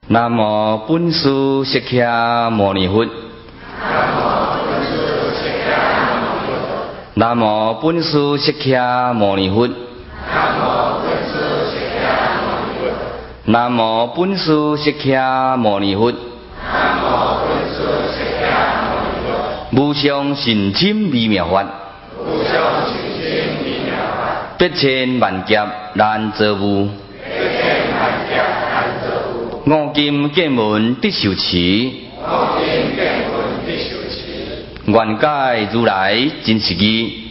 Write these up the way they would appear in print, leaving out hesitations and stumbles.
南无本师释迦牟尼佛。南无本师释迦牟尼佛。南无本师释迦牟尼佛。无上甚深微妙法，百千万劫难遭遇。五金见闻得受持，愿解如来真实义。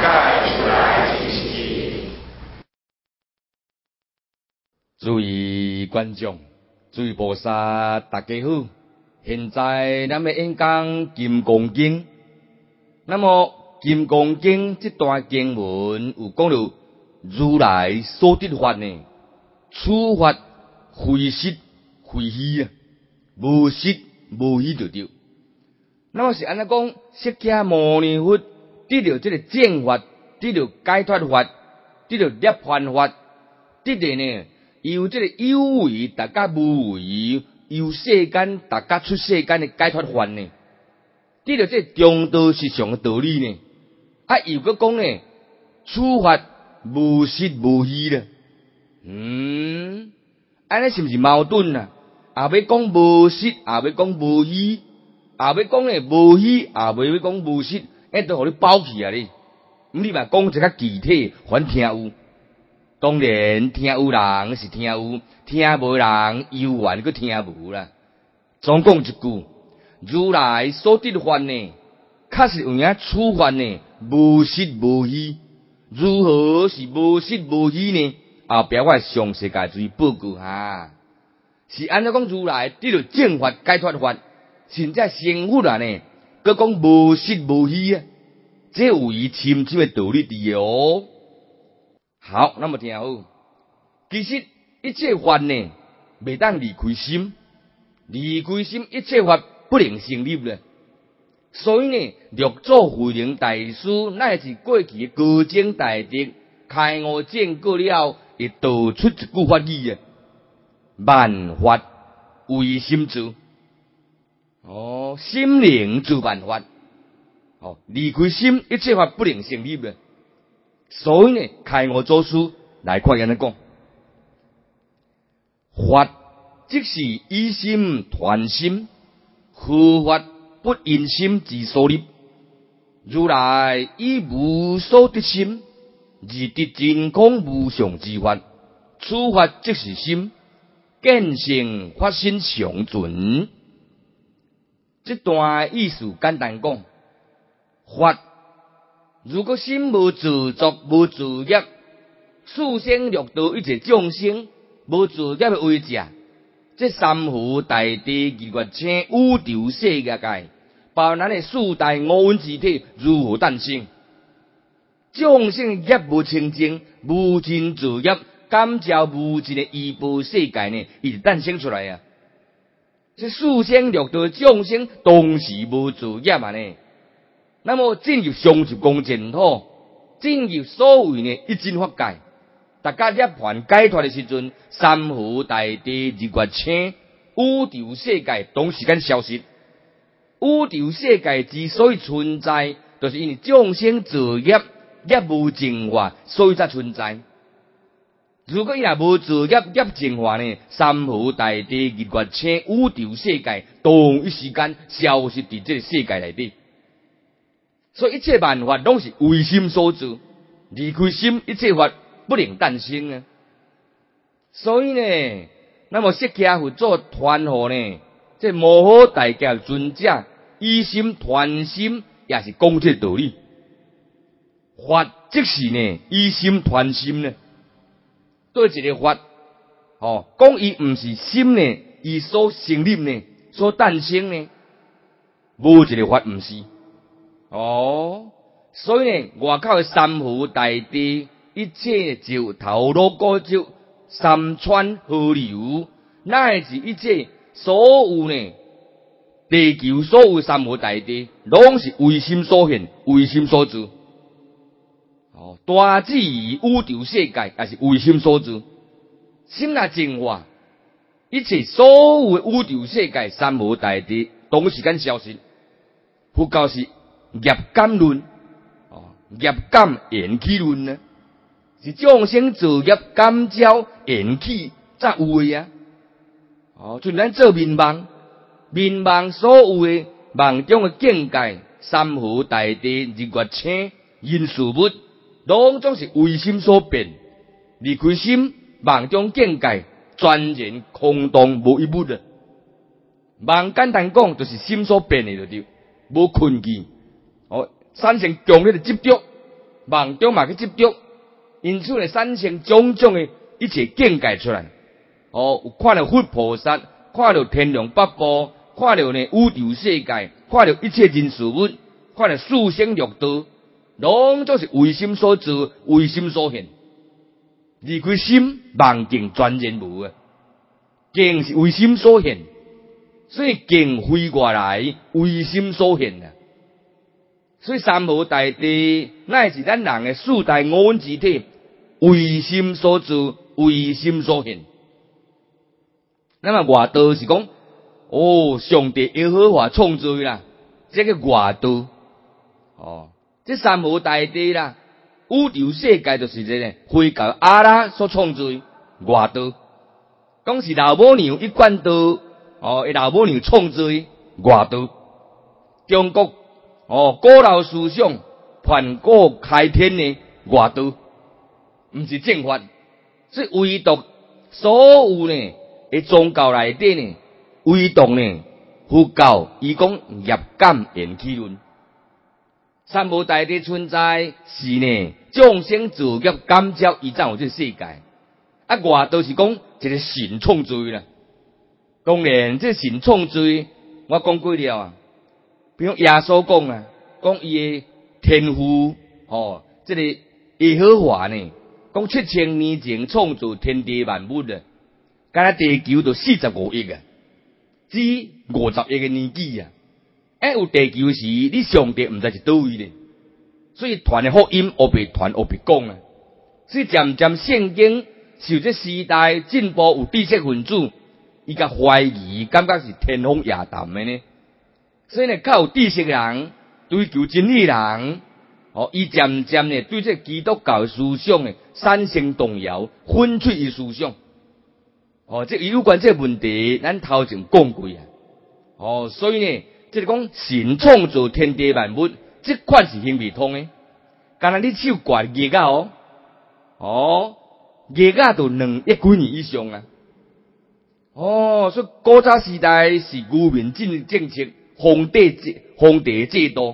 诸位观众，诸位菩萨，大家好。现在咱要演讲《金刚经》。那么《金刚经》这段经文有讲到如来所得法呢，处法非实非虚啊，无实无虚就对。那么是安怎讲？释迦牟尼佛得到这个正法，得到解脱法，得到涅槃法，得到呢由这个有为大家无为，由世间大家出世间的解脱法呢，得到这中道实相的道理呢。又搁讲呢，处法无实无虚了。安尼是不是矛盾啊？也要讲无实，也要讲无虚，也要讲呢无虚，也要讲无实，都互你包起啊！你嘛讲一较具体，还听有。当然听有人是听有，听无人犹原搁听无啦。总讲一句，如来所得法呢，确实有影处法呢，无实无虚。如何是无实无虚呢？后壁我详细甲注意报告哈。是安怎讲？如来得到正法解脱法，甚至成佛啊呢？搁讲无实无虚啊，这有伊深深的道理伫哦。好，那么听好。其实一切法呢，未当离开心，离开心，一切法不能成立了。所以呢，六祖慧能大师乃是过去的高僧大德，开悟证过了，会道出一句法语啊：万法唯心造。心灵造万法。离开心，一切法不能成立了。所以呢，开悟祖师来看安怎讲：法即是以心传心，何法不因心之所立。如来以无所得心，而得真空无上之法。此法即是心，见性法身常存。这段意思简单讲，法如果心无自作，无自业，四生六道一切众生无自业的为者，这三河大地日月星宇宙世界，包咱的四大五蕴之体如何诞生？众生业无清净，无尽自业，感召无尽的依报世界呢，伊就诞生出来啊！这四生六道众生同时无自业嘛呢？那么进入上十光净土，进入所谓呢一真法界，大家涅槃解脱的时阵，三河大地日月星宇宙世界同时间消失。宇宙世界之所以存在，就是因为众生自业业无净化，所以才存在。如果伊若无自业业净化呢，三河大地日月星宇宙世界同一时间消失伫这个世界内底。所以一切万法拢是为心所造，离开心，一切法不能诞生啊。所以呢，那么释迦佛做传互呢，这摩诃大家尊者以心传心，也是讲这道理。法即是呢，以心传心呢，对一个法，讲伊毋是心呢，伊所成立呢，所诞生呢，无一个法毋是。所以呢，外口的三河大地，一切石头路高石，山川河流，乃至一切所有呢，地球所有三河大地，拢是为心所现，为心所造。大至宇宙世界也是为心所造。心若净化， 一切所有的宇宙世界、三无大地，同时间消失。佛教是业感论，业感缘起论呢，是众生自业感召缘起才有的啊。就咱做眠梦，眠梦所有的梦中的境界，山河大地、日月星、人事物，拢总是为心所变。离开心，梦中境界全然空洞无一物啊。梦简单讲，就是心所变的就对，无困境。产生强烈的执着，梦中嘛去执着，因此呢产生种种的一切境界出来。有看到佛菩萨，看到天龙八部，看到呢宇宙世界，看到一切人事物，看到四生六道，拢总是为心所造，为心所现。离开心，梦境全然无啊。境是为心所现，所以境非外来，为心所现啊。所以三无大地乃是咱人的四大五蕴之体，为心所造，为心所现。那么外道是讲，上帝耶和华创造啦，这个外道。这三无大地啦，宇宙世界就是这个回教阿拉所创造外道。讲是老母娘一贯道，老母娘创造外道。中国古老思想盘古开天的外道，不是正法。所以唯独所有呢的宗教内底呢，唯独呢佛教伊讲业感缘起论。三无大地存在是呢众生自业感召而才有这世界。外道是讲一个神创造啦。当然这神创造我讲过了啊。比如耶稣讲啊，讲伊的天父这个耶和华呢，讲7000年前创造天地万物啊，敢若地球就45亿啊，只50亿个年纪啊。有地球时，你上帝毋知是倒位咧，所以传的福音学别传学别讲啊。所以渐渐圣经受这时代进步，有知识分子伊甲怀疑，感觉是天方夜谭的呢。所以呢，较有知识的人，追求真理的人，伊渐渐呢对这基督教思想呢产生动摇，粉碎伊思想。这有关这问题，咱头前讲过啊。所以呢，即是讲神创造天地万物，这款是行未通的。敢若你手挂月啊月啊都2亿几年以上啊。所以古早时代是愚民政策。皇帝制度，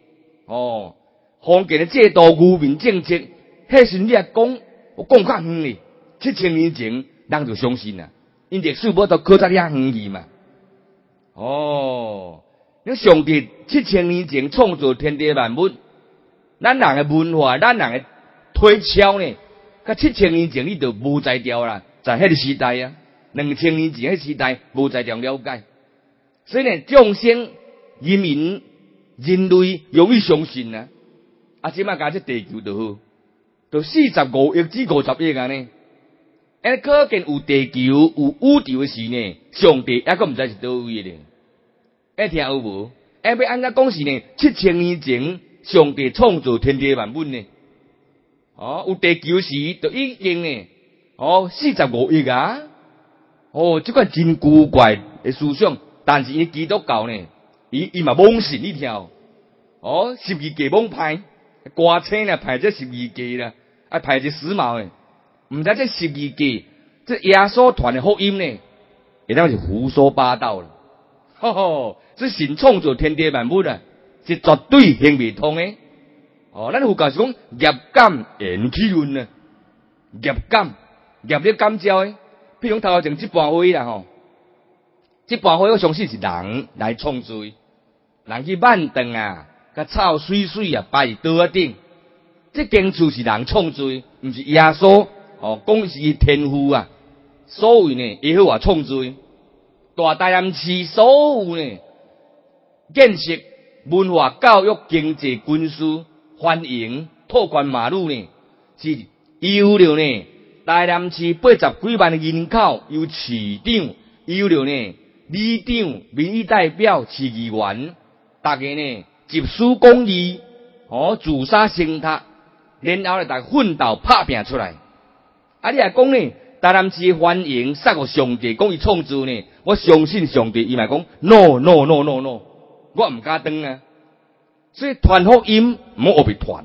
封建的制度，愚民政策，迄时你也讲，我讲较远哩，7000年前人就相信啦，因历史无都考察遐远去嘛。你上帝7000年前创造天地万物，咱人的文化，咱人的推敲呢，甲7000年前你就无在调啦，在迄个时代啊，2000年前迄时代无在调了解。所以呢，众生、人民、人类容易相信啊！即摆甲这地球就好，就45亿至50亿啊呢。可见有地球、有宇宙的时呢，上帝还阁毋知是倒位咧。听有无？要安怎讲是呢？7000年前上帝创造天地万物呢？有地球时就已经呢，45亿啊！这款真古怪的思想。但是基督教呢，伊嘛罔信你听，12届罔派，歌星啦派这12届啦，派这时髦诶，毋知这12届，这耶稣传的福音呢，会当是胡说八道啦，这神创造天地万物啊，是绝对行未通诶。咱佛教是讲业感缘起论啊，业感咧感召诶，譬如头前这半会啦这半火我相信是人来创造，人去挽顿啊，甲草水啊摆伫桌仔顶，这间厝是人创造，毋是耶稣讲是天父啊，所有呢耶和华创造。大台南市所有呢建设、文化、教育、经济、军事、欢迎、拓宽马路呢，是由了呢台南市80几万的人口，由市长，有了呢，里长、民意代表、市议员，大家呢集思广益，自杀成塔，然后呢，大家奋斗拍拼出来。啊，你来讲呢，台南市欢迎杀个上帝，讲伊创造呢，我相信上帝，伊嘛讲 no no no no no， 我唔敢当啊。所以传福音唔好学别传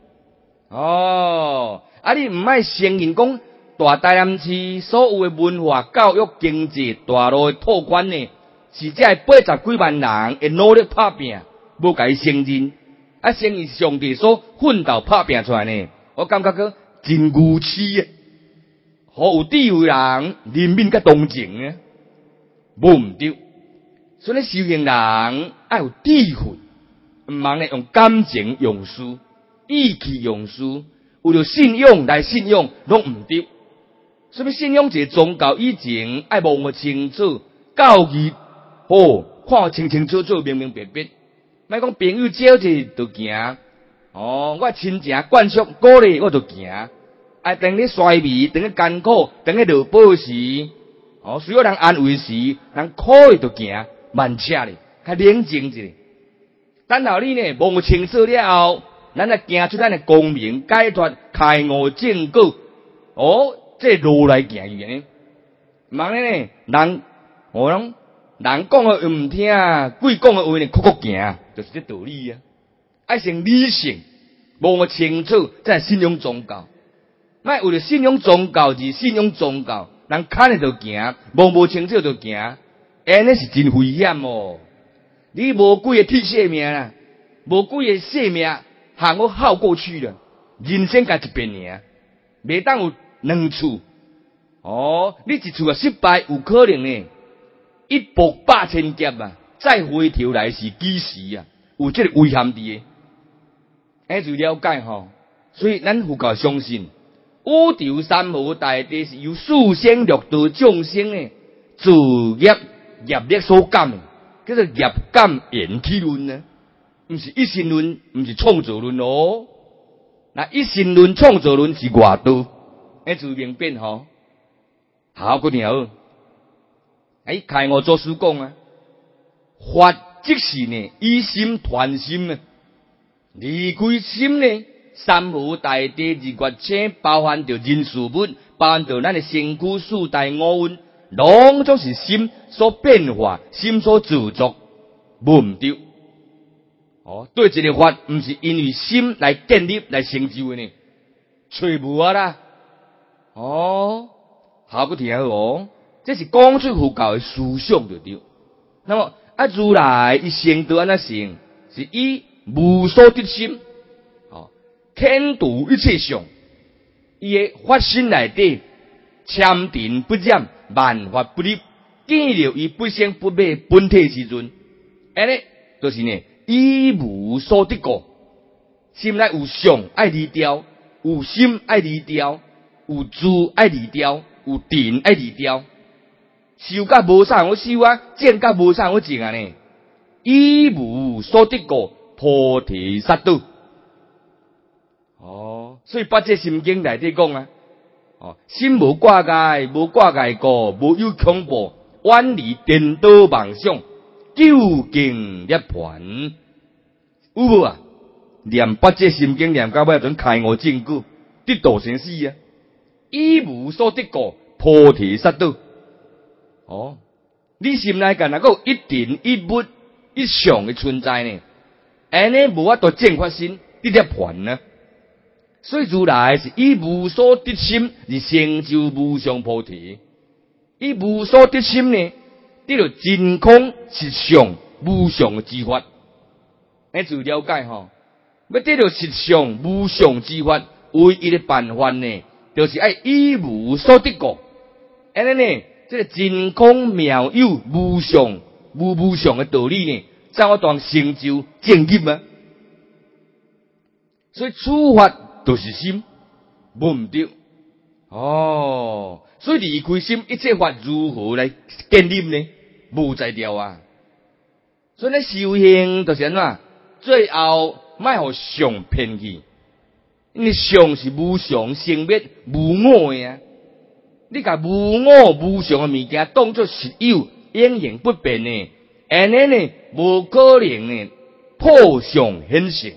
啊。啊，你唔爱承认讲大台南市所有的文化、教育、经济、大路的拓宽呢，是这80几万人会努力拍拼，无甲伊承认，啊，承认上帝所奋斗拍拼出来呢，我感觉个真愚痴啊！好有智慧人人民甲同情啊，无唔对。所以修行人爱有智慧。唔忙咧用感情用事，意气用事，为了信仰来信仰，拢唔对。所以信仰一个宗教以前爱摸清楚，教义看清清楚楚、明明白白。莫讲朋友招者就行，我亲情灌输鼓励我就行。当咧衰微，当咧艰苦，当咧落宝时，需要人安慰时，人苦诶就行，慢车咧，较冷静一下。等候你呢摸清楚了后，咱来行出咱的光明，解脱开悟正果。这路来行去呢。忙咧呢，人讲的唔听，鬼讲的话呢，哭行，就是这道理啊。爱先理性，摸清楚，再信仰宗教。莫为了信仰宗教而信仰宗教，人看的就行，摸清楚就行，安尼是真危险哦。你无几个铁性命啦，无几个性命行我耗过去了，人生甲一遍尔，袂当有两处。你一处啊失败，有可能呢，一步8000劫啊，再回头来是几时啊？有这个危险伫诶，就了解吼。所以咱佛教相信，宇宙三无大地是由四生六道众生呢，自业力所感的。叫做业感缘起论呢，不是一心论，不是创造论哦。那一心论、创造论是外道，自明辨吼。好，个条，开我做书讲啊，法即是呢，以心传心啊，离开心呢，三无大地日月星，包含着人事物，包含着咱的身躯四大五蕴。拢总是心所变化，心所制作，无唔对。对一个法，唔是因为心来建立来成就的呢，找无啊啦。好个听好这是讲出佛教的思想就对。那么如来一生都安那行，是以无所得心，天度一切相，伊的法身内底参定不染。万法不离，见了伊不生不灭本体时阵，安尼就是呢，以无所得果。心内有相爱离掉，有心爱离掉，有住爱离掉，有定爱离掉。修甲无啥好修啊，证甲无啥好证啊呢？以无所得果，菩提萨埵。所以八戒心经内底讲啊。心无挂碍，无挂碍过，无有恐怖，远离颠倒妄想，究竟涅槃。有无啊？念八戒心经念到尾，准开悟正果，得道生死啊！以无所得果，菩提萨埵。你心内敢若有一定一物一相的存在呢？安尼无法度证法身，得涅槃呢？所以如来是以无所得心而成就无上菩提，以无所得心呢，得到真空实相无上之法。就了解吼，要得到实相无上之法，唯一的办法呢，就是爱以无所得果。安尼呢，这个真空妙有无上无上的道理呢，才我当成就正业啊。所以处法。就是心，无唔对。所以离开心，一切法如何来建立呢？无在调啊。所以咧修行就是安怎？最后莫互相骗去，因为相是无常生灭无我的啊。 你甲无我无常的物件当作实有，永远不变的，安尼呢，无可能呢破相显性。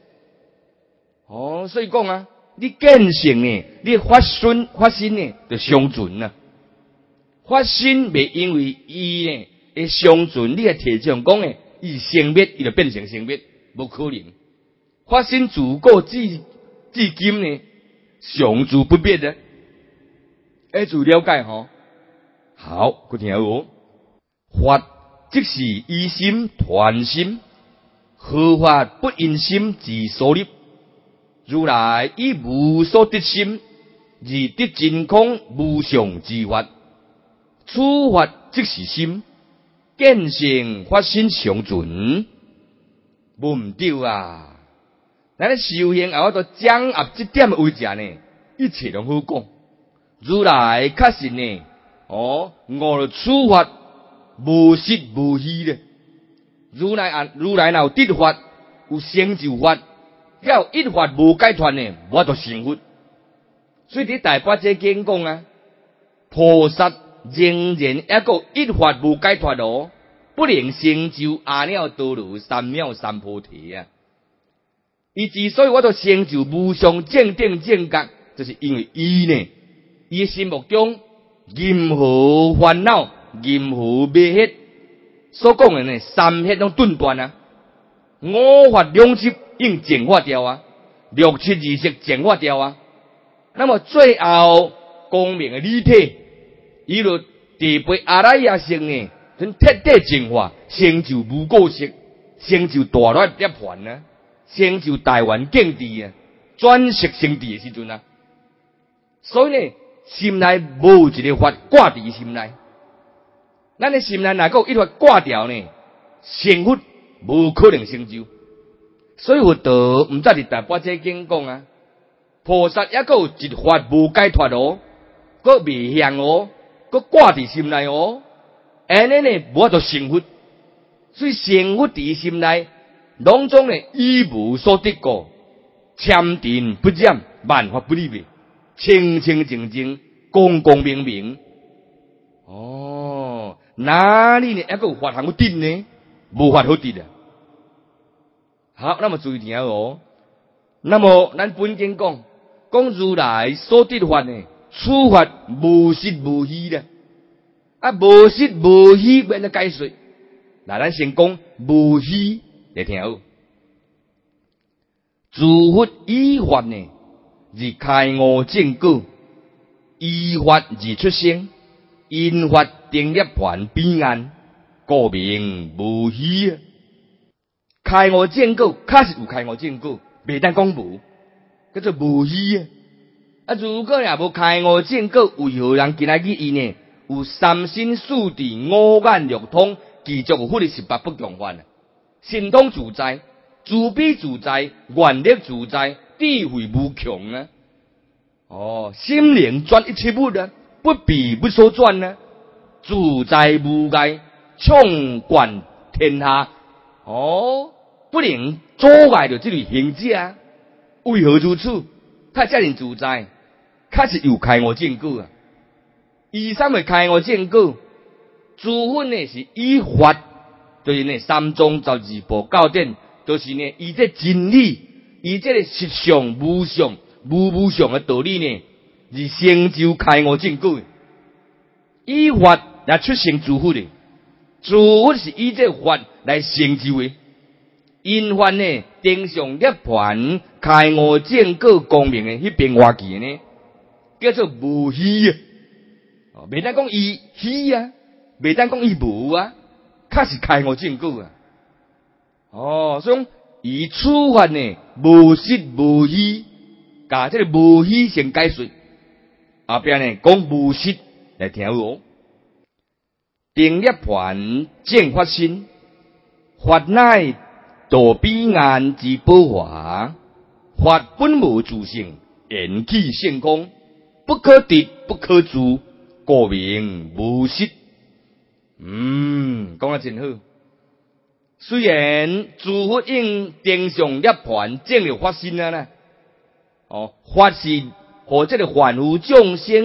所以讲啊，你见性呢，你发心呢，就相存啊。发心袂因为伊呢会相存，你个提倡讲诶，伊生灭，伊就变成生灭，无可能。发心自古至今呢，常住不变的。自了解吼。好，佮听好。法即是依心传心，何法不因心自所立？如来以无所得心，而得真空无常之法。此法即是心，见性发心相存，无毋对啊！咱咧修行后，都掌握这点为者呢，一切拢好讲。如来确实呢，我此法无实无虚咧。如来若有得法，有成就法，要一法无解脱呢，我就成佛。所以伫大般若经讲啊，菩萨仍然一个一法无解脱哦，不能成就阿耨多罗三藐三菩提啊！伊之所以我都成就无上正等正觉，就是因为伊呢，伊心目中任何烦恼、任何迷惑所讲的呢，三惑拢顿断啊，五法两执应净化掉啊，六七二识净化掉啊。那么最后光明的理体，伊就地被阿赖耶识呢，真彻底净化，成就无过失，成就大乱涅槃啊，成就台湾境地啊，转识成地的时阵啊。所以呢，心内无一个法挂伫心内，咱的心内若有一法挂掉呢，成佛无可能成就。所以佛陀毋则伫大般若经讲啊，菩萨还有一法无解脱哦，佫未向哦，佫挂伫心内哦，安尼呢，无法度成佛。所以成佛伫心内，拢总呢一无所得过，参定不染，万法不离灭，清清净净，光光明明。哪里呢？还有法通得呢？无法好得啊！好，那么注意听哦。那么咱本经讲如来所得法呢，此法无实无虚的。无实无虚要怎解说？来，咱先讲无虚来听好。诸佛依法呢，是开悟正果；依法而出生，因法定涅槃彼岸，故名无虚啊！开悟正果，确实有开悟正果，袂当讲无，叫做无虚啊！如果也无开悟正果，为何人今仔日伊呢有三身四智五眼六通，继续有佛的18不共法啊？神通自在，慈悲自在，愿力自在，智慧无穷啊！心灵转一切物啊，不必不所转啊，自在无碍，畅观天下。不能阻碍着这类行者啊！为何如此？他遮尔自在，确实有开悟正果啊！以什么开悟正果？诸佛呢是依法，就是呢三宗十二部教典，就是呢以这真理，以这个实相无相无相的道理呢，是成就开悟正果的。依法来出成诸佛的，诸佛是以这法来成就的。因法呢，登上涅槃开悟正果光明的迄边话题呢，叫做无虚啊！袂当讲伊虚啊，袂当讲伊无啊，确实开悟正果啊！所以以此法呢，无实无虚，甲这个无虚先解说，后边呢讲无实来听好。登涅槃正法身，法乃道彼岸之宝华，法本无自性，缘起性空，不可得，不可住，故名无实。讲得真好。虽然诸佛应登上涅槃证了法身啊啦，法是和这个凡夫众生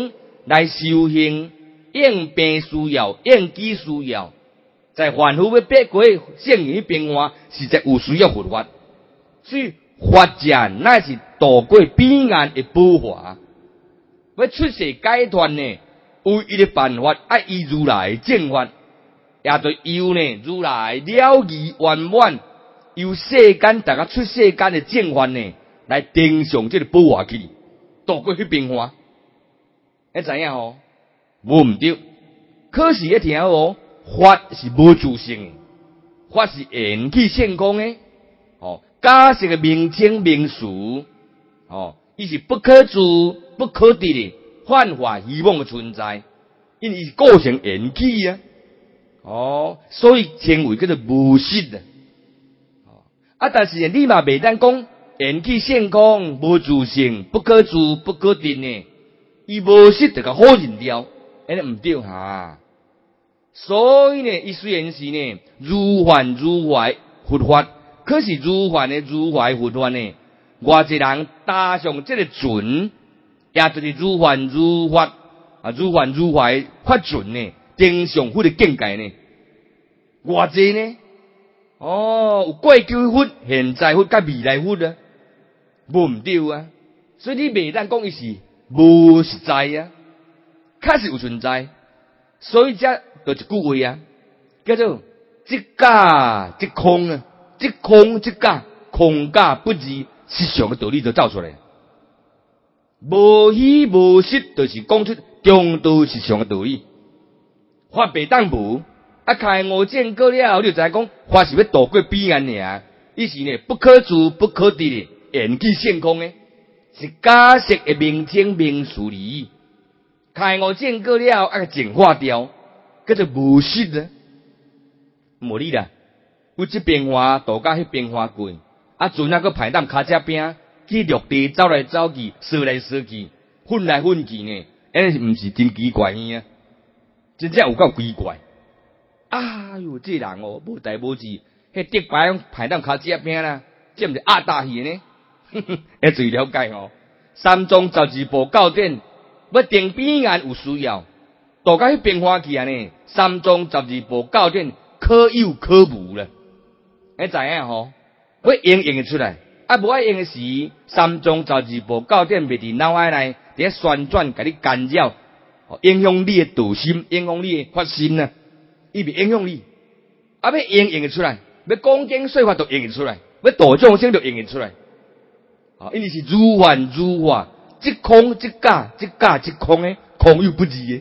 来修行，应病需要，应机需要，在凡夫要爬过圣人变化，实在有需要佛法。所以法者乃是渡过彼岸的宝华。要出世解脱呢，唯一的办法爱依如来正法，也就由呢如来了义圆满，由世间大家出世间的正法呢，来登上这个宝华去，渡过去变化。你知影哦？无毋对，可是一听哦，法是无自性的，法是缘起现空的。哦，假设的名称名词，哦，伊是不可知、不可得的幻化虚妄的存在，因为是构成缘起啊。哦，所以称为叫做无实啊。啊，但是你嘛袂当讲缘起现空、无自性、不可知、不可得呢？伊无实就甲否认掉，安尼毋对哈。所以呢，伊虽然是呢如幻如怀佛法，可是如幻的如怀佛法呢，偌济人搭上这个船，也就是如幻如法啊，如幻如怀法船呢，登上佛的境界呢，偌济呢？哦，有过去佛、现在佛、甲未来佛啊，无毋对啊。所以你袂当讲伊是无实在啊，确实有存在。所以这就一句话啊，叫做即假即空啊，即空即假，空假不二，实相的道理就走出来。无虚无实，就是讲出中道实相的道理。法袂当无，啊开悟见过了，你就知影讲法是要渡过彼岸尔，伊是呢不可知不可得的缘起现空的，是假设的名称名词理。开悟见过了，啊净化掉，叫做无实啊。无理啦，有这变化渡到迄变化过，啊船啊个排当骹车边去陆地走来走去，踅来踅去，混来混去呢，安尼毋是真奇怪啊？真正有够奇怪。哎哟，这人哦，无代无志，迄竹排排当骹车边啦，这毋是压大去呢？要注意了解哦。三宗十二部教典。要定彼岸有需要，渡到迄变化去啊呢？三宗十二部教典可有可无啦，你知影吼？要用会出来，啊无爱用的时，三宗十二部教典袂伫脑海内，伫旋转，甲你干扰，影响你的道心，影响你的发心啊！伊袂影响你，啊要用会出来，要讲经说法都用会出来，要度众生都用会出来，因为是如幻如化。即空即假，即假即空诶，空有不二诶。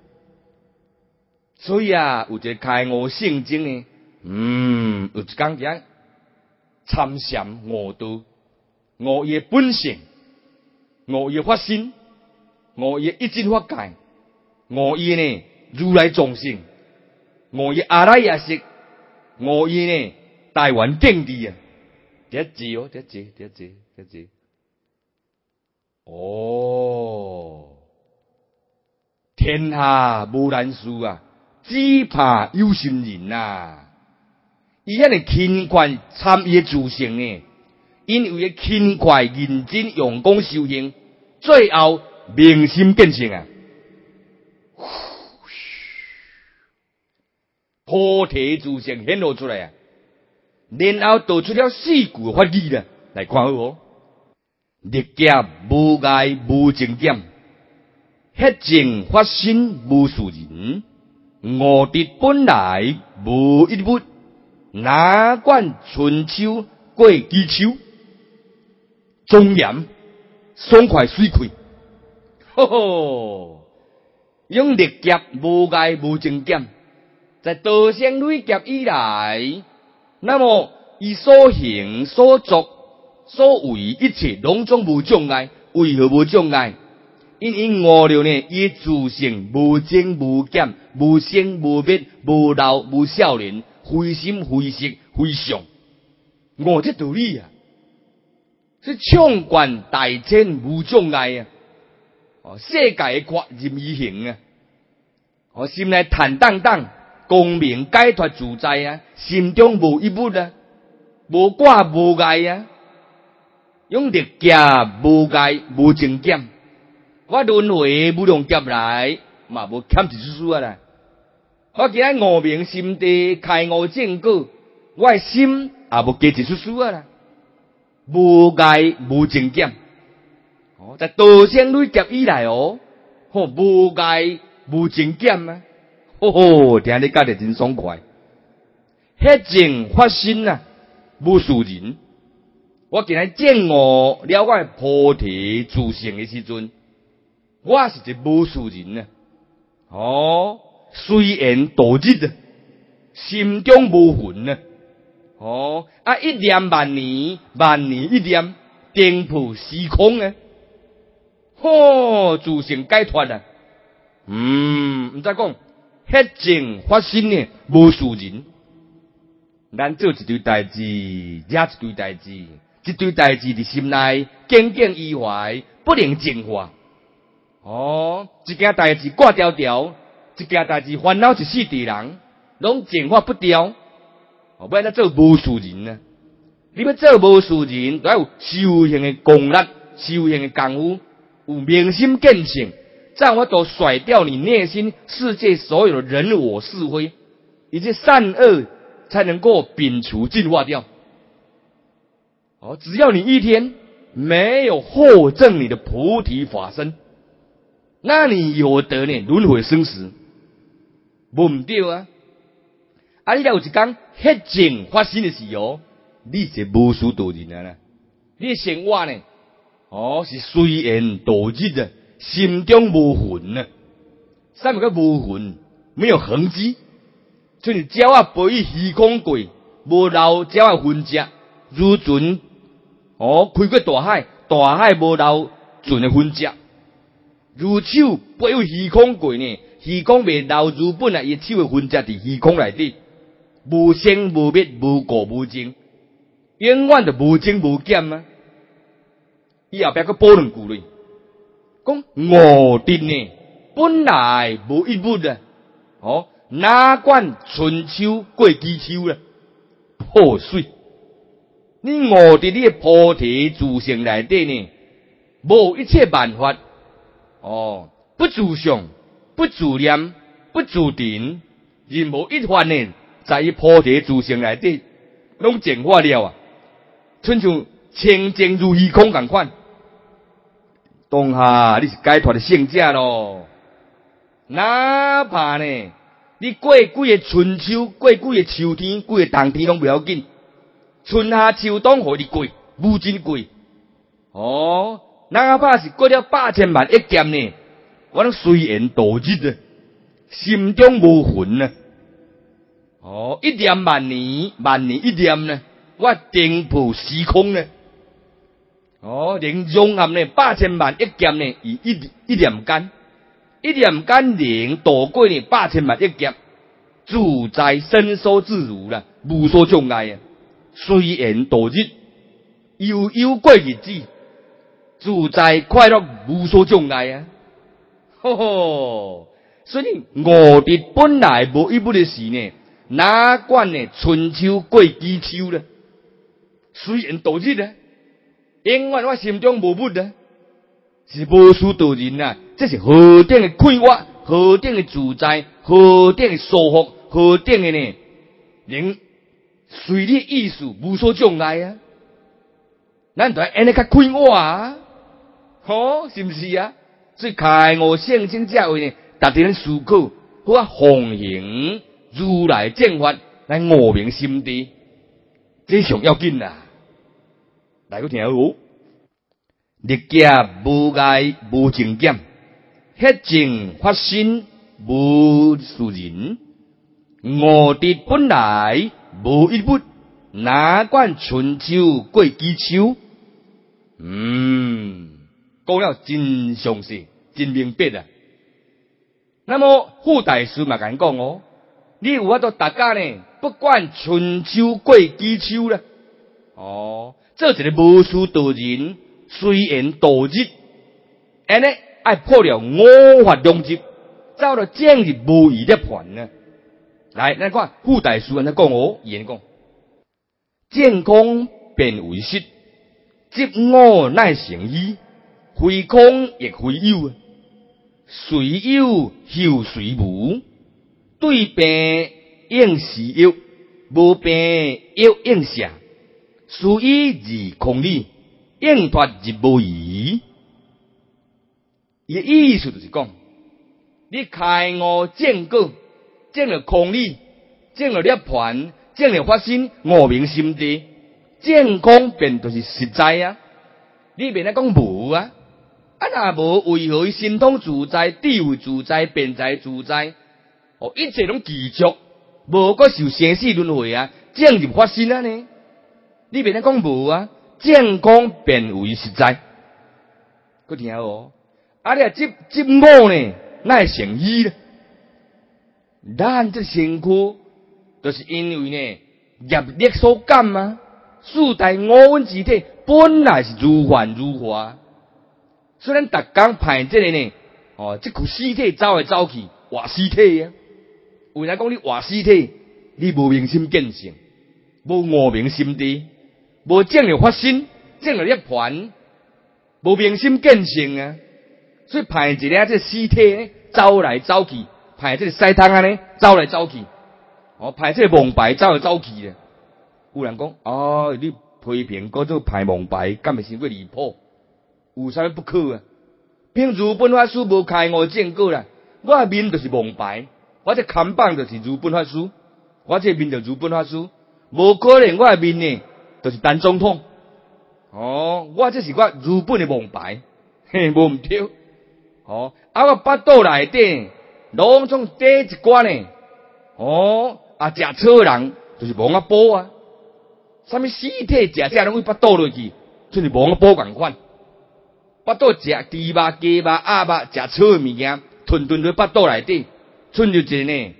所以啊，有一个开悟圣经诶，有一讲讲参禅悟道，悟伊诶本性，悟伊诶发心，悟伊诶一真法界，悟伊呢如来众生，悟伊阿赖耶识，悟伊呢台湾境地啊，第一字哦，第一字。哦，天下无难事啊，只怕有心人呐。伊遐尼勤快参与自性呢，因为勤快认真用功修行，最后明心见性啊，菩提自性显露出来啊，然后道出了四句法义啦，来看好哦。历劫无碍无情点，迄净发心无事人，悟得本来无一物，哪管春秋过季秋，庄严爽快水快，吼吼！用历劫无碍无情点，在道生累劫以来，那么伊所行所作。所为一切拢总无障碍，为何无障碍？因悟了呢，伊自性无增无减，无生无灭，无老无少年，非心非色非相，悟这道理啊！是畅观大千无障碍啊！世界跨任意行啊！心内坦荡荡，光明解脱自在啊！心中无一物啊，无挂无碍啊！用历劫无碍无情减， 我轮回无量劫来，嘛无欠一丝丝啊啦。我今仔悟明心地，开悟正果，我诶心也无加一丝丝啊啦。无碍无情减，在道生累劫以来无碍无情减啊！听你讲得真爽快。迄种发生啊，无事人。我今日证悟了我菩提自性的时阵，我是一个无事人啊！虽然度日啊，心中无魂啊！一念万年，万年一念，颠覆时空啊！自性解脱啊！毋知讲，迄种发生呢，无事人。咱做一堆代志，惹一堆代志，一堆代志伫心内耿耿于怀，不能净化。一件代志挂条条，一件代志烦恼一世地人，拢净化不掉。不然咱做无事人啊！你要做无事人，都要有修行的功力、修行的功夫，有明心见性，这样我都甩掉你内心世界所有的人我是非，以及善恶才能够摒除净化掉。只要你一天没有获证你的菩提法身，那你有得呢轮回生死，无唔对啊！你若有一天迄种发生的时你是无事度人啊啦！你生活呢？是虽然度日啊，心中无魂啊。什么叫无魂？没有痕迹。就你鸟啊飞于虚空过，无留鸟啊痕迹。如船开过大海，大海无留船的痕迹。如手飞于虚空过呢，虚空未留如本啊，伊手的痕迹伫虚空内底。无生无灭，无过无净，永远就无增无减啊！伊后壁佫补两句咧，讲我的呢本来无一物啊，哪管春秋过季秋啦，破碎。你我的你的菩提自性内底呢，无一切办法不自相，不自念，不自定，任何一法呢。在伊菩提自性内底，拢净化了啊！亲像清净如虚空共款。当下你是解脱的圣者咯。哪怕呢，你过几个春秋，过几个秋天，几个冬天拢不要紧。春夏秋冬互你过，无真过。哪怕是过了8000万亿劫呢，我拢随缘度日啊，心中无魂啊！一念万年，万年一念呢，我颠覆时空呢。能融合呢8000万亿劫呢，以一念间，一念间能度过呢8000万亿劫，自在伸缩自如啦，无所障碍啊。随缘度日，悠悠过日子，自在快乐无所障碍啊。所以我的本来无一物的事呢。哪管呢？春秋过季秋呢？随缘度日呢？永远我心中无物呢，是无事度人啊！这是何等的快活，何等的自在，何等的舒服，何等的呢？能随你意思，无所障碍啊！咱就安尼较快活啊！是不是啊？所以开悟圣经者为呢，逐天思考，好啊奉行。如来正法来悟明心地，这上要紧啦！来，我听好。历劫无碍无情减，迄种发生无事人。我的本来无一物，哪管春秋过季秋。讲了真详细，真明白啊！那么傅大师嘛甲讲你有法度大家呢，不管春秋过季秋啦，做一个无事度人，随缘度日，安尼爱破了五法两执，走到正日无余涅槃呢。来，咱看傅大师安尼讲言讲，见空变为实，执我乃成意，非空亦非有啊。 随有后随无，对病应时药，无病药应下，殊以而空理，应脱而无疑。伊个意思就是讲，你开悟正果，正了空理，正了涅槃，正了发心无明心地，正空便就是实在啊！你免来讲无啊！若无，为何伊心通自在、智慧自在、辩才自在？哦，一切拢持续，无搁受生死轮回啊！正入发心啊呢？你免来讲无啊！正空便为实在。佮听无？你啊，这五呢，哪会成依呢？咱这身躯，就是因为呢业力所感啊。四大五蕴之体本来是如幻如化，虽然逐工派这个呢，这具尸体走来走去，活尸体啊。为来讲你活尸体，你无明心见性，无无明心地，无正了发心，正了涅槃，无明心见性啊。所以派一个这尸体呢走来走去，派这个西汤啊呢走来走去，派这个蒙牌走来走去咧。有人讲你批评嗰种派蒙牌，敢会伤过离谱？有啥物不可啊？凭如本法师无开悟正果啦，我面就是蒙牌，我这看板就是如本法师，我这面就如本法师，无可能我面呢就是陈总统。我这是我如本的蒙牌，嘿，无毋对。我腹肚内底拢总底一关呢，食草人就是蒙阿波啊。啥物尸体食拢去腹肚落去，就是蒙阿波共款。腹肚食猪肉、鸡肉、鸭肉，食草的物件，吞落腹肚内底，剩就一个呢。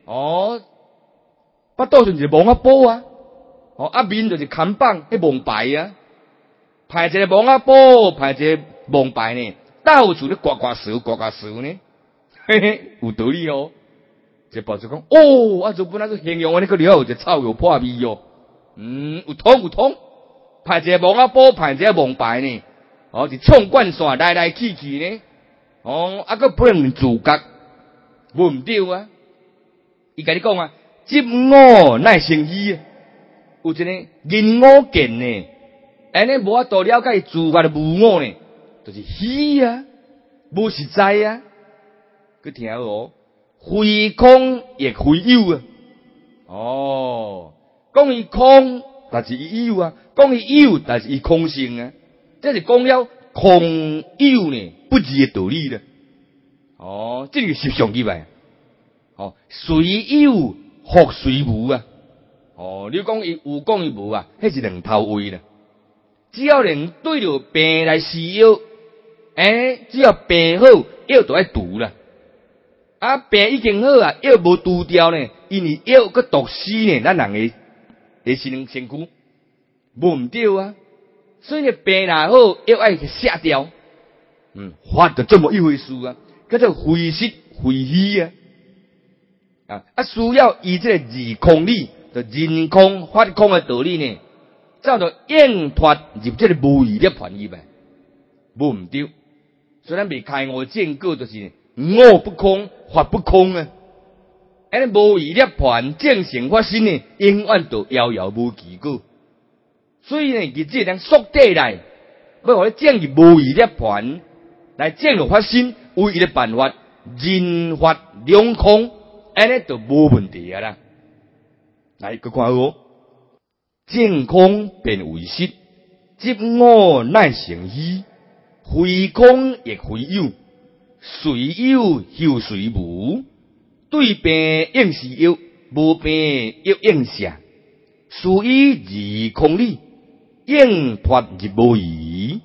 腹肚就是蒙阿波啊。面就是看板，迄蒙牌啊。派一个蒙阿波，派一个蒙牌呢。到处咧刮刮手呢，嘿嘿，有道理哦。这报纸讲，做本来是形容我那个了，就臭有破味哦。有通，派一个蒙阿波，派一个蒙牌呢，是冲冠线来去呢，个不能自觉，无毋对啊。伊甲你讲啊，接五乃成依啊，有一个人五见呢，安尼无法度了解自发的无我呢。就是虚啊，无实在啊，佮听好，非空亦非有啊。讲伊空，但是伊有啊；讲伊有，但是伊空性啊。这是讲了空有呢不二的道理了。这个实相入来。随有或随无啊。你讲伊有，讲伊无啊，迄是两头位啦。只要能对着病来施药。只要病好，药就爱除啦。病已经好啊，药无除掉呢，因为药佮毒死呢，咱人的身躯，无毋对啊。所以呢，病若好，药爱去卸掉。法就这么一回事啊，叫做非实非虚啊。需要以这个二空理，就人空法空的道理呢，照着应脱入这个无义涅槃入来，无毋对。虽然未开悟正果，就是我不空，法不空啊！安尼无义涅槃正成发心呢，永远都遥遥无期果。所以呢，日子能缩底来，要互你正入无义涅槃，来正入发心，唯一的办法，人法两空，安尼就无问题啊啦。来，佮看好，正空便为实，即我乃成虚。非空亦非有，随有后随无，对病应时药，无病药应下，殊以二空理，应脱入无疑。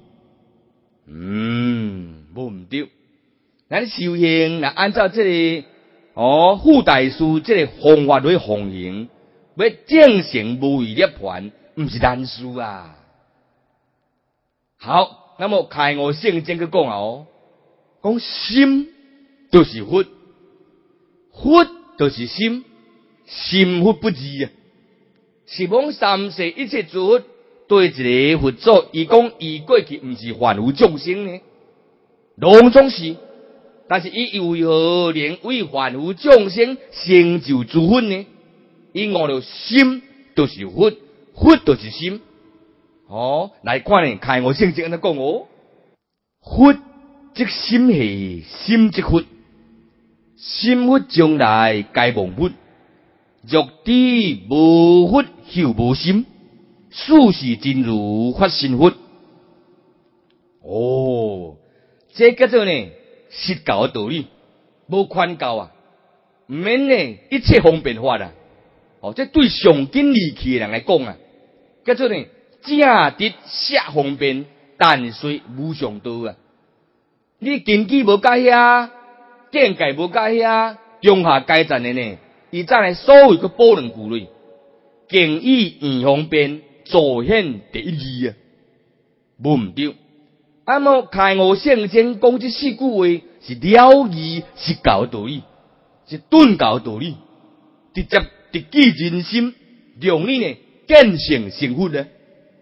无毋对。咱修行若按照这个副大师这个方法来奉行，要正成无疑涅槃，毋是难事啊。好。那么开悟圣经去讲讲心就是佛，佛就是心，心佛不二啊。是讲三世一切诸佛对一个佛祖，伊讲伊过去毋是凡夫众生呢，拢总是但是伊又为何能为凡夫众生成就诸佛呢？伊悟了心就是佛，佛就是心。来看呢，开悟圣经安怎讲哦？佛即心系，心即佛，心佛将来皆忘佛。若知无佛，后无心，殊是真如法身佛。这叫做呢实教的道理，无宽教啊，唔免呢一切方便法啊。这对上紧离去的人来讲啊，叫做呢正直下方便，但随无上道啊。你根基无甲遐，见解无甲遐，中下阶层的呢，伊再来所有个保两句类，敬意圆方便，助显第一义啊，无毋对。么开悟圣经讲这四句话是了义，是教道理，是顿教道理，直接直击人心，让你呢见性成佛啊。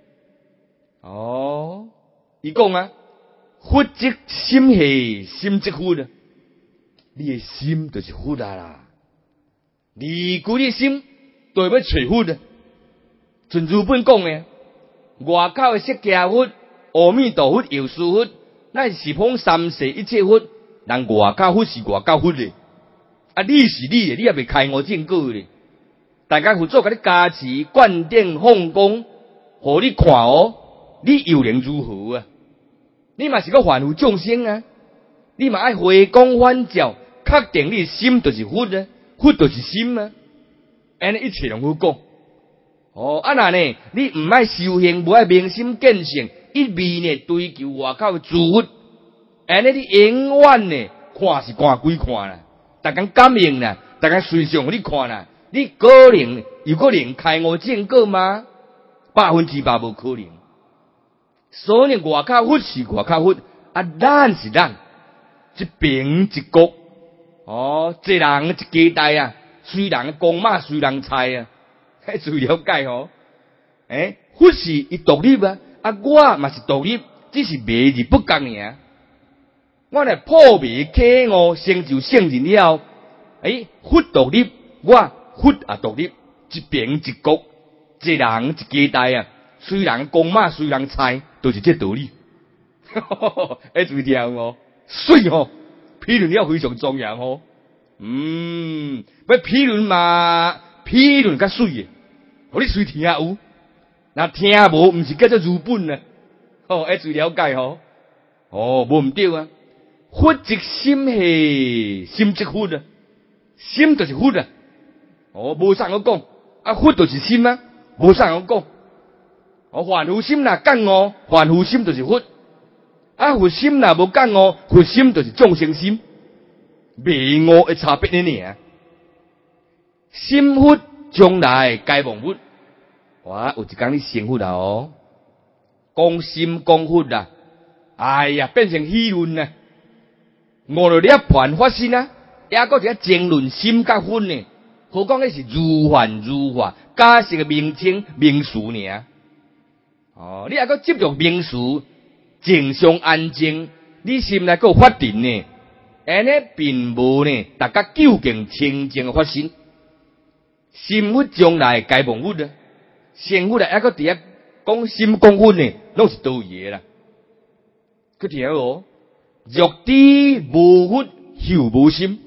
伊讲啊，佛即心系，心即佛啊，你的心就是佛啊啦。离开你心，就要找佛啊。像日本讲的，外口的释迦佛、阿弥陀佛、药师佛，乃是十方三世一切佛。人外口佛是外口佛的，你是你的，你也未开悟正果的。大家佛祖甲你加持、灌顶、放光，互你看你又能如何啊？你嘛是个凡夫众生啊，你嘛爱回光返照，确定你的心就是佛啊，佛就是心啊，安尼一切拢好讲。若呢，你唔爱修行，无爱明心见性，一味呢追求外口的诸佛，安尼你永远呢看是看鬼看啦，逐工感应啦，逐工随上你看啦，你有可能开悟正果吗？100%无可能。所以外口佛是外口佛，咱是咱，一边一国。一人一家代啊，随人公马随人菜啊，注意了解佛是伊独立啊，我嘛是独立，只是迷而不共尔。我来破迷开悟，成就圣人了。佛独立，我佛也独立，一边一国，一人一家代啊，随人公马随人菜，就是这道理。注意听水批论了非常重要要批论嘛，批论较水的，互你随听有，那听无，毋是叫做如本啊。注意了解无毋对啊。佛即心系，心即佛啊，心就是佛啊。无啥好讲，佛就是心啊，无啥好讲。凡夫心若感悟，凡夫心就是佛。佛心若无感悟，佛心就是众生心。未悟的差别呢尔。心佛将来皆忘佛。有一天你成佛啦讲心讲佛啦，变成议论啦。悟了涅槃法身啊，还搁一个争论心甲佛呢。何况那是如幻如化，假设个名称名词尔。你还搁执着名词，正常安静，你心内搁有法定呢？安尼并无呢，大家究竟清净的发生。心佛将来皆忘佛啊！成佛来还搁伫遐讲心讲佛呢，拢是道义的啦。去听若知无佛，后无心。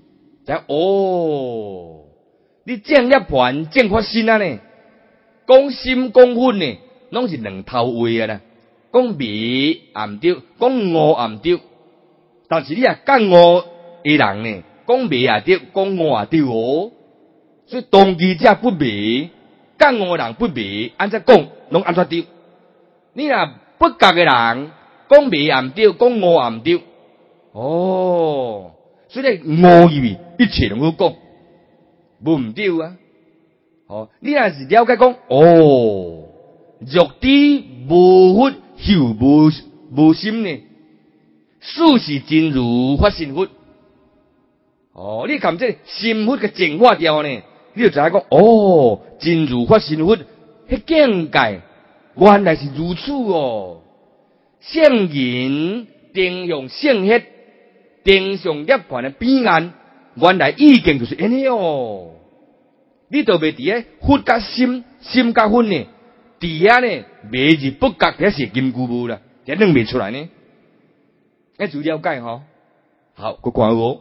你正涅槃正发生啊呢？讲心讲佛呢，拢是两头话啊啦。讲迷暗对，讲悟暗对。但是你讲悟的人呢，讲迷也对，讲悟也对所以当机者不迷，讲悟的人不迷，安怎讲拢安怎对。你若不觉的人，讲迷也毋对，讲悟也毋对。所以悟意一切拢好讲，无毋对啊。你若是了解讲，若知无佛，后无心呢？事是真如法身佛。你看这心佛嘅净化掉呢，你就知影讲，真如法身佛，迄境界原来是如此圣人定用圣血， 定上涅槃的彼岸，原来已经就是安尼哦。你都袂伫咧佛甲心，心甲佛呢？伫遐呢，未是不觉遐是金箍无啦，遐弄袂出来呢。那就了解吼。好，佮看好。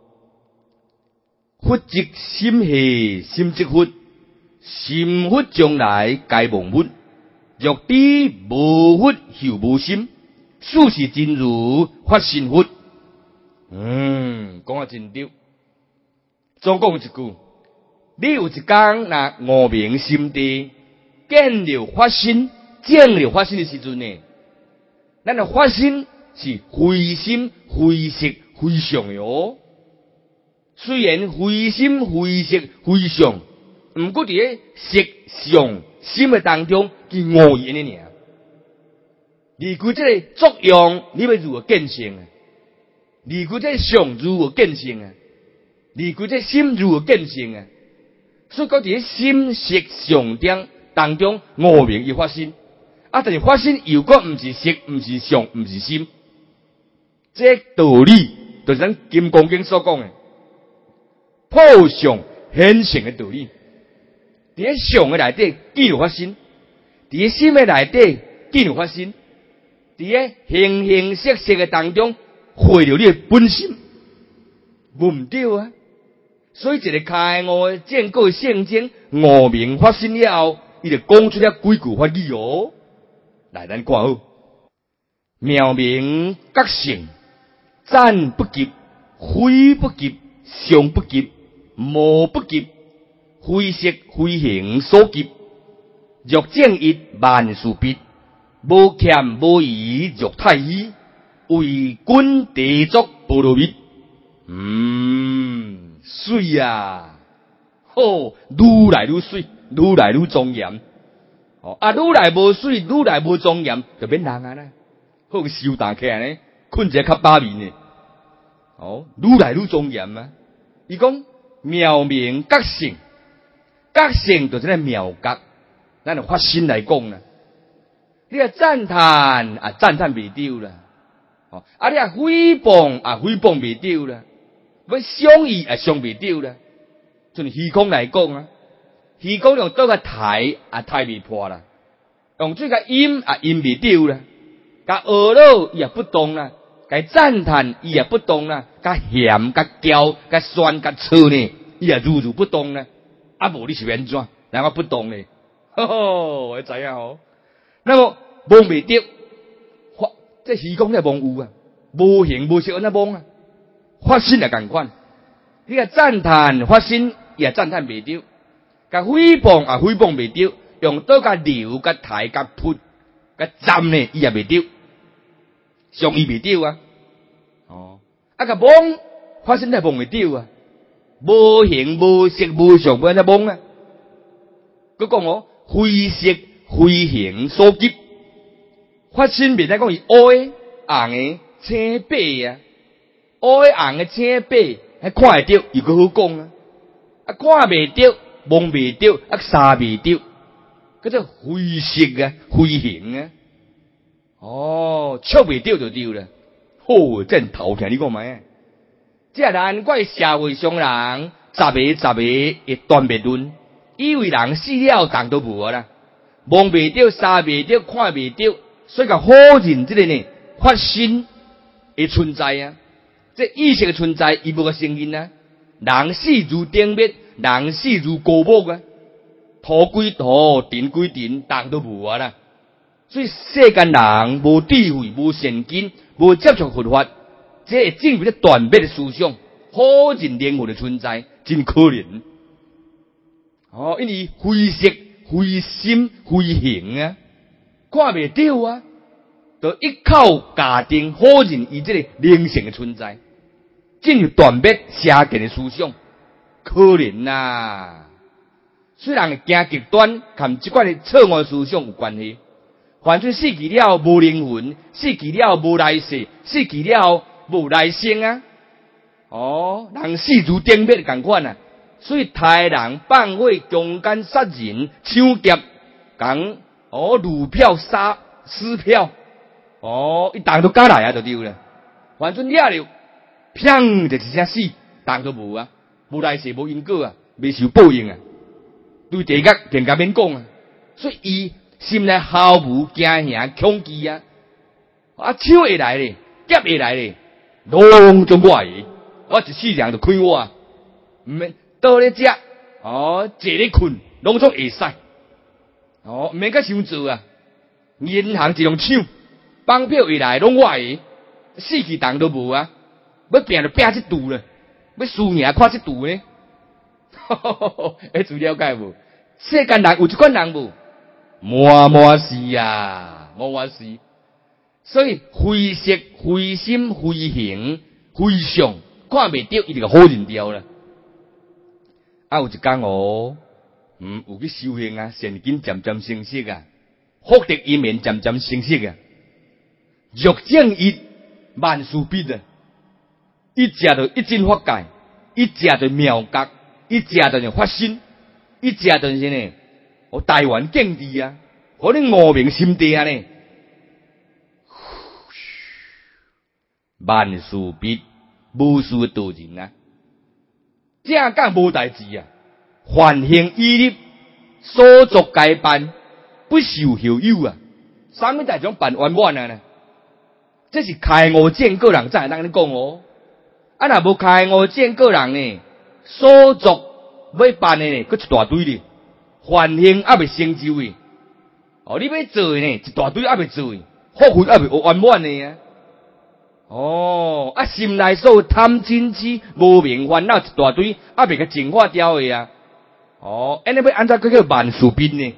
佛即心系心即佛，心佛将来皆忘佛。若知无佛后无心，殊是真如法身佛。讲啊真对。总讲一句，你有一天若悟明心地，见了法身，证了法身的时阵呢，咱的法身是非心非色非相哟。虽然非心非色非相，毋过伫咧色相心的当中，去悟言的尔。离开这个作用，你要如何见性啊？离开这相如何见性啊？离开这心如何见性啊？所以讲伫咧心色相当中悟明伊发生，但是发生又果毋是色，毋是相，毋是心。这道理就是咱金刚经所讲的破相显性的道理。伫咧相的内底见有发生，伫咧心的内底见有发生，伫咧形形色色的当中会着你的本心，无毋对啊。所以一个开悟的见过圣经悟明发生了后，伊就讲出了几句法语哦。来，咱看好，妙明觉性，赞不及，非不及，相不及，无不及，非色非形所及。若正一万事毕，无欠无疑若太虚，为君地作波罗蜜。水啊！好，愈来愈水，愈来愈庄严。愈来无水，愈来无庄严，就免人啊啦。好修大起来呢，困一个较把面呢。愈来愈庄严啊！伊讲妙明觉性，觉性就是咧妙觉，咱就发心来讲啦。你啊赞叹啊赞叹袂丢啦，你啊诽谤啊诽谤袂丢啦，要相异啊相袂丢啦。从虚空来讲啊，虚空用刀甲抬啊抬袂破啦，用水甲阴啊阴袂丢啦，甲恶乐伊也不动啦，甲赞叹伊也不动啦，甲咸甲骄甲酸甲臭呢，伊也如如不动啦。无你是安怎？人我不动呢？我知影吼。那么妄袂着，这虚空咧妄有啊，无形无色安怎妄啊？发心也共款，你个赞叹发心也赞叹袂着，甲诽谤也诽谤袂着，用刀甲流甲抬甲扑甲斩呢，伊也袂着，相依袂着啊。甲妄发心也妄袂着啊，无形无色无相安怎妄啊？佮讲非色非形所及，发心袂使讲伊黑的、红的、青白啊，黑的、红的、青白，还看会着，又佮好讲啊。看袂着，摸袂着，杀袂着，叫做非色啊，非形啊。触袂着就对啦。真头听你讲卖。这难怪社会上人十个会断别论。以为人死了当都无啦，摸袂着、杀袂着、看袂着，所以讲否认这个呢发生的存在啊。这意识的存在，伊无个声音啊。人死如灯灭，人死如高木啊。土归土，尘归尘，当都无啊啦。所以世间人无智慧、无善根、无接触佛法，这会证明咧断灭的思想，否认灵魂的存在，真可怜。因为非色、非心、非形啊，看袂到啊，就一口假定否认伊这个灵性的存在，进入断灭邪见的思想，可怜呐！虽然会行极端，跟这款的错误思想有关系。反正死去了无灵魂，死去了无来世，死去了无来生啊！人死如灯灭共款啊！所以杀人放火、强奸杀人、抢劫，讲路票、撕票，一当都加来啊，就对了。反正抓了， 砰就一声死，动都无啊，无来世无因果啊，未受报应啊，对地狱更加免讲啊，所以伊心内毫无惊吓恐惧啊，抢会来咧，劫会来咧，拢总我的，我一世人就开我啊，毋免倒咧食，坐咧困，拢总会使，毋免甲伤做啊，银行一样抢，绑票会来拢我的，死去动都无啊，要拼就拼这度了，要输赢看这度呢，自了解无？世间人有一款人无？满是啊，满是。所以非色、非心、非形、非相，看袂到伊就好认掉了。有一天有去修行啊，善根渐渐成熟啊，福德因缘渐渐成熟啊，欲正一万事必啊，一食就一真法界，一食就妙觉，一食就是发心，一食就是呢，台湾境地啊，互你悟明心地啊呢。万事必无事度人啊，正讲无代志啊，凡行依律，所作该办，不受后有啊。啥物代种办圆满啊呢？这是开悟见个人才会当你讲哦。若无开悟见个人呢，所作要办的呢，佫一大堆咧，凡行还未成就诶。你要做的呢，一大堆还未做诶，福慧还未圆满的啊。心内所贪嗔痴无明烦恼一大堆，还未甲净化掉的啊！安尼要安怎叫万事必呢？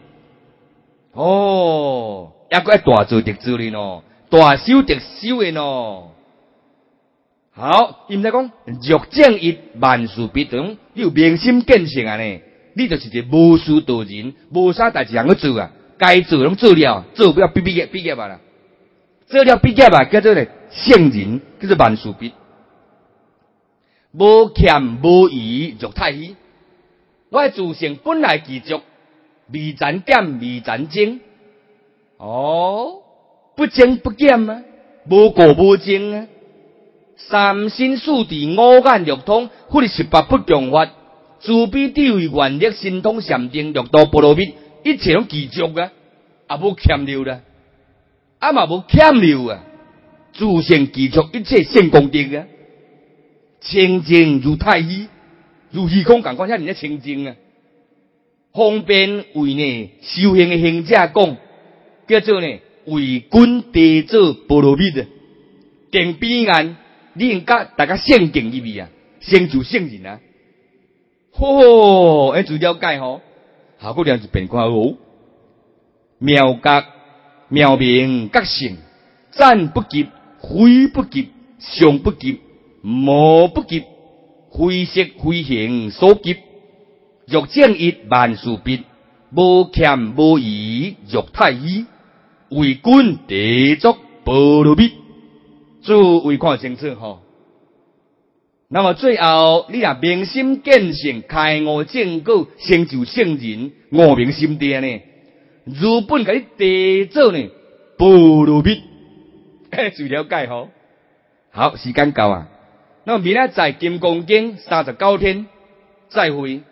还佫爱大做特做哩喏，大修特修的喏。好，伊毋知讲欲正一万事必，种你有明心见性啊呢？你就是一个无事度人，无啥代志通去做啊，该做拢做了，做不了毕业吧啦。做了毕业啊，叫做咧圣人，叫做万事必。无欠无疑，欲太虚。我的自性本来具足，未残减，未残精。不增不减啊，无过无增啊。三心四谛，五眼六通，佛十八不共法，慈悲智慧愿力神通禅定六道波罗蜜，一切拢具足啊，无欠了啦。嘛无欠了啊，自性具足一切圣功德啊，清净如太虚，如虚空共款，遐尔咧清净啊。方便为呢修行的行者讲，叫做呢为君地做波罗蜜啊，更彼岸，你应甲大家圣敬入去啊，成就圣人啊。自了解吼，下个两就变看哦，妙觉。妙明觉性，赞不及，非不及，上不及，无不及，非色非形所及，欲正一万事必，无欠无疑，欲太虚，为君地作波罗蜜，诸位看清楚吼。那么最后，你若明心见性，开悟正果，成就圣人，悟明心地呢？如本甲你地做呢，波罗蜜，最了解吼。好，时间到啊。那么明仔载金刚经39天，再会。